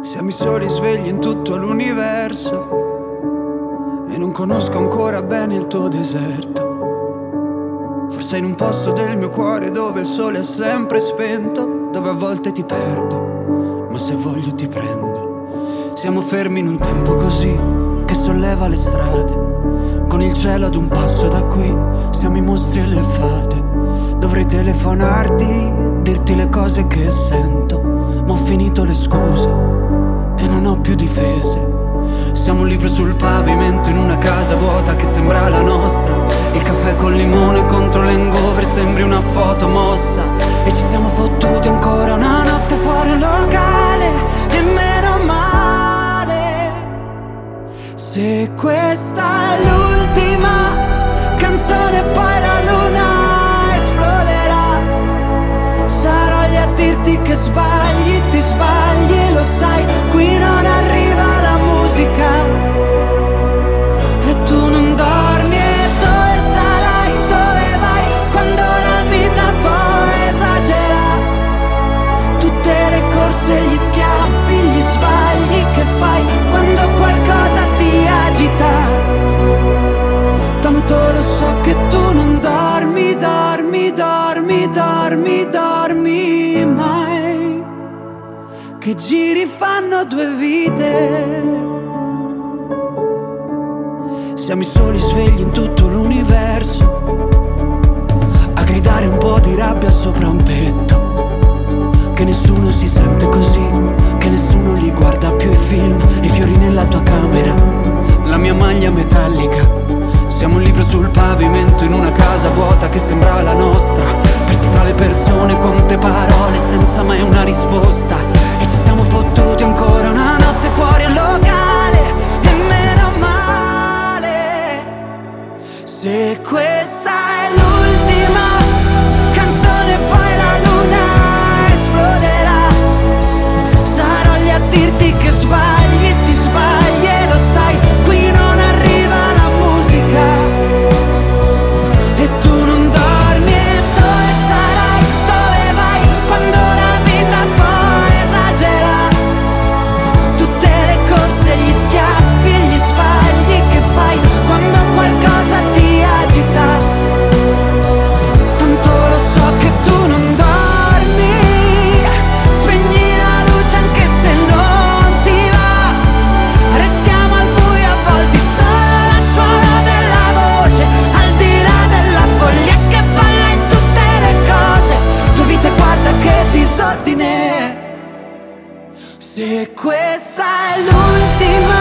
Siamo i soli svegli in tutto l'universo e non conosco ancora bene il tuo deserto. Forse in un posto del mio cuore dove il sole è sempre spento, dove a volte ti perdo, ma se voglio ti prendo. Siamo fermi in un tempo così che solleva le strade, con il cielo ad un passo da qui. Siamo i mostri e le fate. Dovrei telefonarti, dirti le cose che sento, ma ho finito le scuse e non ho più difese. Siamo un libro sul pavimento in una casa vuota che sembra la nostra. Il caffè col limone contro l'hangover sembri una foto mossa. E ci siamo fottuti ancora una notte fuori un locale, e meno male. Se questa è l'ultima canzone poi la luna esploderà. Sarò lì a dirti che sbagli, ti sbagli e lo sai. Qui non arriva la musica e tu non dormi. E dove sarai, dove vai, quando la vita poi esagera? Tutte le corse, gli schiaffi, gli sbagli che fai quando qualcosa ti agita. Tanto lo so che tu non dormi, dormi, dormi, dormi, dormi mai. Che giri fanno due vite. Siamo i soli svegli in tutto l'universo, a gridare un po' di rabbia sopra un tetto. Che nessuno si sente così, che nessuno li guarda più i film. I fiori nella tua camera, la mia maglia metallica. Siamo un libro sul pavimento in una casa vuota che sembra la nostra. Persi tra le persone, quante parole senza mai una risposta. E ci siamo fottuti ancora una notte fuori al locale, e meno male. Se questa è l'ultima canzone poi la luna esploderà. Sarò lì a dirti che sbagli, ti sbagli e lo sai. Qui non arriva la musica e tu non dormi. E dove sarai, dove vai, quando la vita poi esagera? Tutte le corse, gli schiaffi e gli sbagli che fai quando qualcosa ti agita. Tanto lo so che tu non dormi. Spegni la luce anche se non ti va. Restiamo al buio avvolti solo al suono della voce, al di là della follia che balla in tutte le cose. Tua vita guarda che disordine. Se questa è l'ultima